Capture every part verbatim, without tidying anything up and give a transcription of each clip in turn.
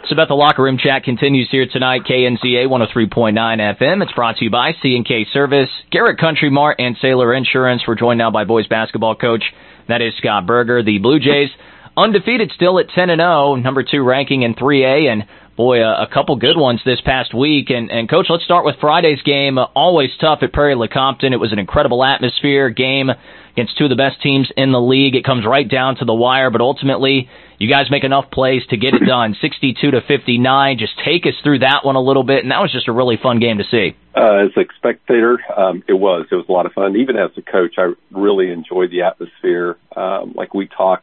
So about the locker room chat continues here tonight, K N Z A one oh three point nine F M. It's brought to you by C and K Service, Garrett Country Mart, and Sailor Insurance. We're joined now by boys basketball coach, that is Scott Berger. The Blue Jays undefeated still at ten and oh, number two ranking in three A, and boy, a, a couple good ones this past week. And, and Coach, let's start with Friday's game. Uh, always tough at Prairie-LeCompton. It was an incredible atmosphere game against two of the best teams in the league. It comes right down to the wire, but ultimately you guys make enough plays to get it done. sixty-two to fifty-nine. Just take us through that one a little bit, and that was just a really fun game to see. Uh, as a spectator, um, it was. It was a lot of fun. Even as a coach, I really enjoyed the atmosphere. Um, like we talked,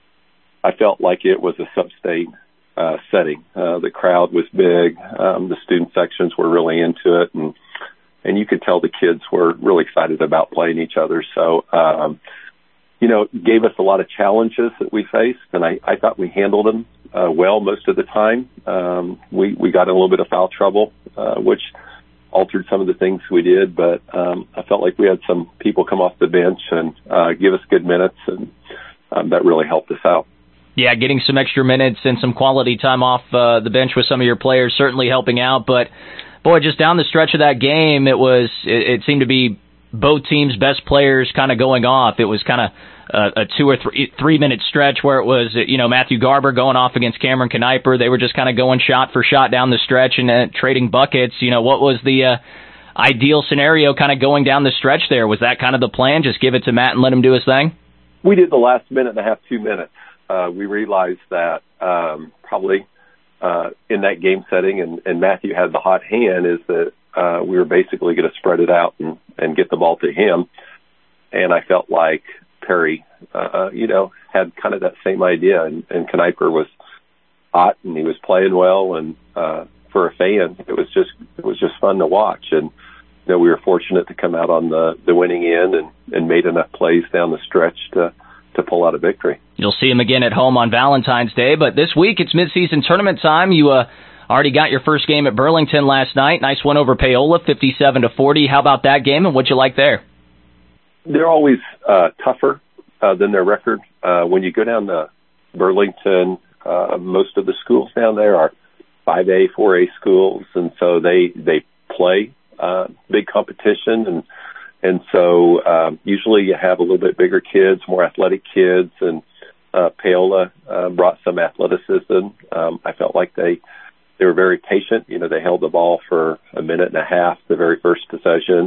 I felt like it was a sub-state uh, setting. Uh, the crowd was big. Um, the student sections were really into it, and and you could tell the kids were really excited about playing each other. So, um, you know, it gave us a lot of challenges that we faced, and I, I thought we handled them uh, well most of the time. Um, we, we got in a little bit of foul trouble, uh, which altered some of the things we did, but um, I felt like we had some people come off the bench and uh, give us good minutes, and um, that really helped us out. Yeah, getting some extra minutes and some quality time off uh, the bench with some of your players certainly helping out, but boy, just down the stretch of that game, it was it, it seemed to be both teams' best players kind of going off. It was kind of a, a two or three three minute stretch where it was, you know, Matthew Garber going off against Cameron Kniper. They were just kind of going shot for shot down the stretch and uh, trading buckets. You know, what was the uh, ideal scenario kind of going down the stretch there? Was that kind of the plan? Just give it to Matt and let him do his thing? We did the last minute and a half, two minutes. Uh, we realized that um, probably uh, in that game setting, and, and Matthew had the hot hand, is that uh, we were basically going to spread it out and, and get the ball to him. And I felt like Perry, uh, you know, had kind of that same idea. And, and Kniper was hot, and he was playing well. And uh, for a fan, it was just it was just fun to watch. And you know, we were fortunate to come out on the, the winning end and, and made enough plays down the stretch to to pull out a victory. You'll see him again at home on Valentine's Day, but this week it's midseason tournament time. You uh, already got your first game at Burlington last night. Nice one over Paola, fifty-seven to forty. How about that game, and what'd you like there? They're always uh, tougher uh, than their record. Uh, when you go down to Burlington, uh, most of the schools down there are five A, four A schools, and so they they play uh, big competition, and And so um, usually you have a little bit bigger kids, more athletic kids, and uh, Paola uh, brought some athleticism. Um, I felt like they they were very patient. You know, they held the ball for a minute and a half, the very first possession,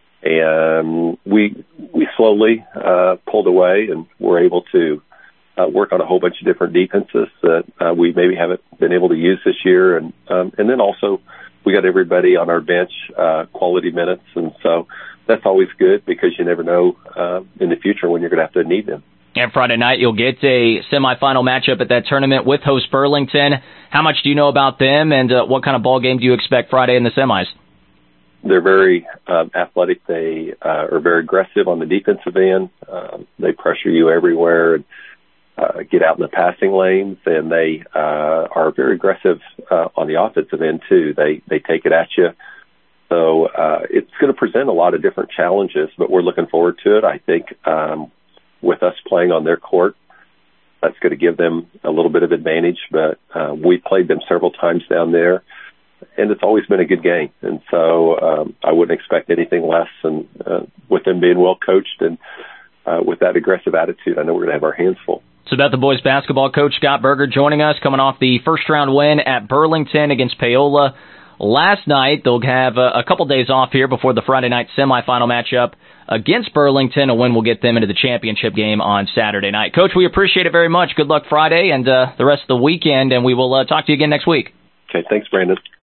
and we we slowly uh, pulled away and were able to uh, work on a whole bunch of different defenses that uh, we maybe haven't been able to use this year, and um, and then also we got everybody on our bench uh, quality minutes, and so that's always good because you never know uh, in the future when you're going to have to need them. And Friday night, you'll get a semifinal matchup at that tournament with host Burlington. How much do you know about them, and uh, what kind of ball game do you expect Friday in the semis? They're very um, athletic. They uh, are very aggressive on the defensive end. Um, they pressure you everywhere and uh, get out in the passing lanes, and they uh, are very aggressive uh, on the offensive end, too. They, they take it at you. So uh, it's going to present a lot of different challenges, but we're looking forward to it. I think um, with us playing on their court, that's going to give them a little bit of advantage. But uh, we played them several times down there, and it's always been a good game. And so um, I wouldn't expect anything less. And uh, with them being well coached and uh, with that aggressive attitude, I know we're going to have our hands full. So about the boys basketball coach, Scott Berger, joining us, coming off the first-round win at Burlington against Paola last night. They'll have a, a couple days off here before the Friday night semifinal matchup against Burlington. A win will get them into the championship game on Saturday night. Coach, we appreciate it very much. Good luck Friday and uh, the rest of the weekend, and we will uh, talk to you again next week. Okay, thanks, Brandon.